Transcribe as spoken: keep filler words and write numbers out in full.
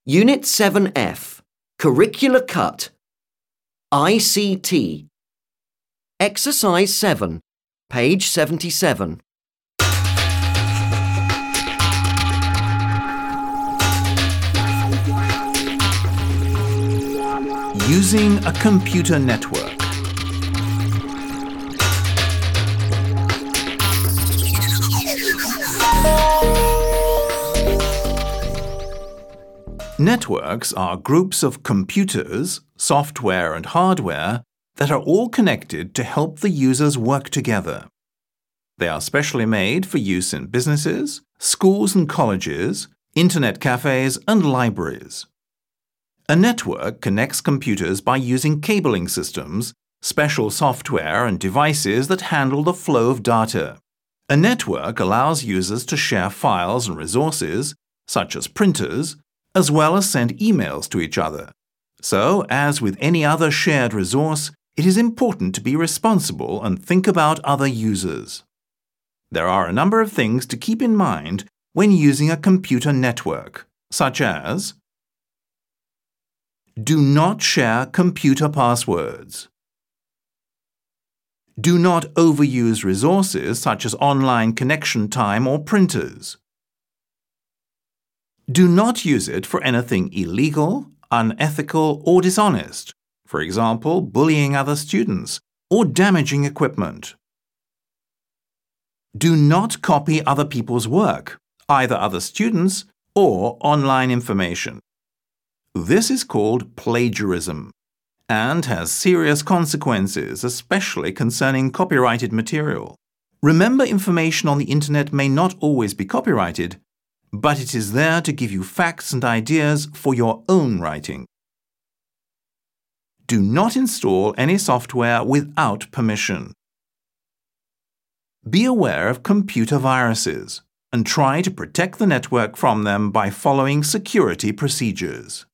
Unit seven F, Curricular Cut, I C T. Exercise seven, page seventy-seven. Using a computer network. Networks are groups of computers, software and hardware that are all connected to help the users work together. They are specially made for use in businesses, schools and colleges, internet cafes and libraries. A network connects computers by using cabling systems, special software and devices that handle the flow of data. A network allows users to share files and resources, such as printers, as well as send emails to each other. So, as with any other shared resource, it is important to be responsible and think about other users. There are a number of things to keep in mind when using a computer network, such as: do not share computer passwords. Do not overuse resources such as online connection time or printers. Do not use it for anything illegal, unethical, or dishonest, for example, bullying other students or damaging equipment. Do not copy other people's work, either other students or online information. This is called plagiarism and has serious consequences, especially concerning copyrighted material. Remember, information on the internet may not always be copyrighted, but it is there to give you facts and ideas for your own writing. Do not install any software without permission. Be aware of computer viruses and try to protect the network from them by following security procedures.